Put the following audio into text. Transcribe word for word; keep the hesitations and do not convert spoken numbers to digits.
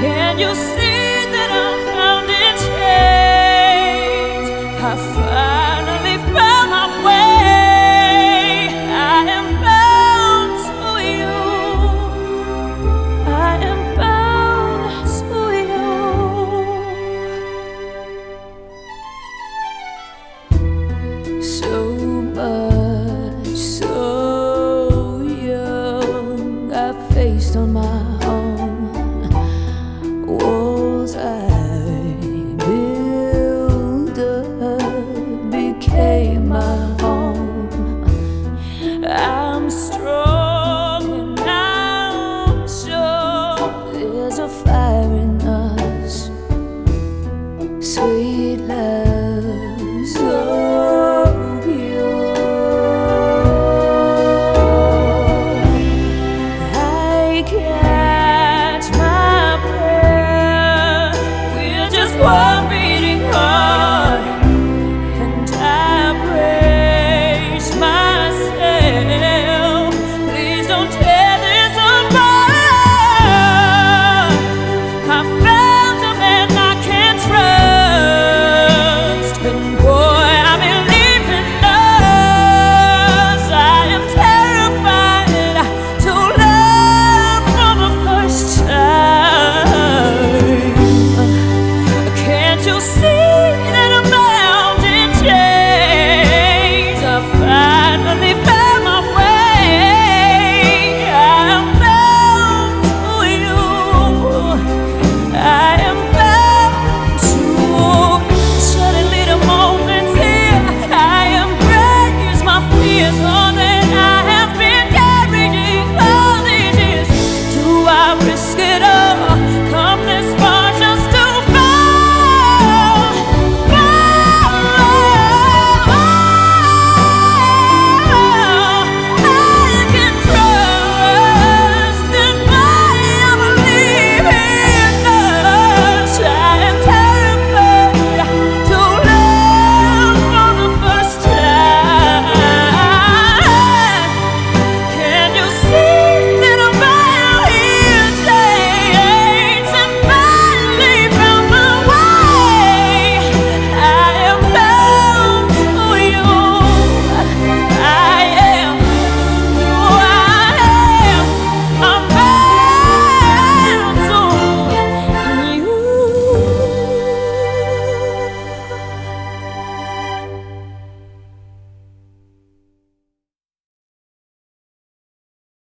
Can you see that I'm bound in chains? I finally found my way. I am bound to you. I am bound to you. So much, so young, I faced on my own. Walls I built up became my home. I'm strong and I'm sure there's a fire in us, sweet love.